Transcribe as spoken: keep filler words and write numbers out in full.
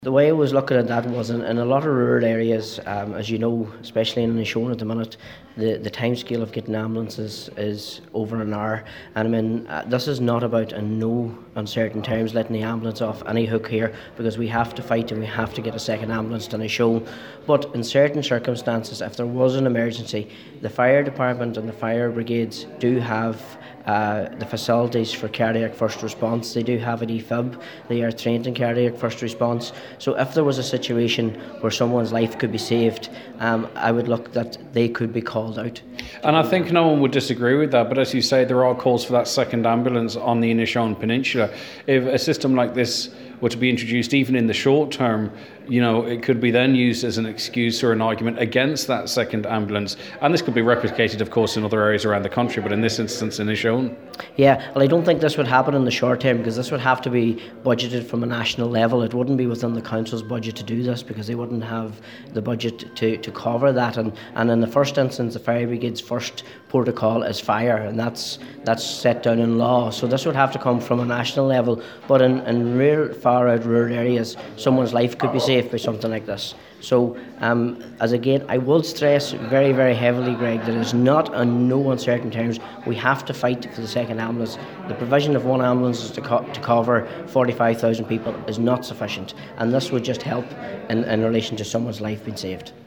The way I was looking at that was in, in a lot of rural areas, um, as you know, especially in Inishowen at the minute, the, the time scale of getting ambulances is over an hour. And I mean, uh, this is not about in no uncertain terms letting the ambulance off any hook here, because we have to fight and we have to get a second ambulance to Inishowen. But in certain circumstances, if there was an emergency, the fire department and the fire brigades do have Uh, the facilities for cardiac first response. They do have an E F I B. They are trained in cardiac first response. So if there was a situation where someone's life could be saved, um, I would look that they could be called out. And I think no one would disagree with that, but as you say, there are calls for that second ambulance on the Inishowen Peninsula. If a system like this were to be introduced, even in the short term, you know, it could be then used as an excuse or an argument against that second ambulance. And this could be replicated, of course, in other areas around the country, but in this instance, in Inishowen. Yeah, well, I don't think this would happen in the short term, because this would have to be budgeted from a national level. It wouldn't be within the council's budget to do this, because they wouldn't have the budget to, to cover that. And, and in the first instance, the fire brigade's first protocol is fire, and that's that's set down in law. So this would have to come from a national level. But in, in real far out rural areas, someone's life could be saved by something like this. So, um, as again, I will stress very, very heavily, Greg, that it's not in no uncertain terms. We have to fight for the second ambulance. The provision of one ambulance to, co- to cover forty-five thousand people is not sufficient, and this would just help in, in relation to someone's life being saved.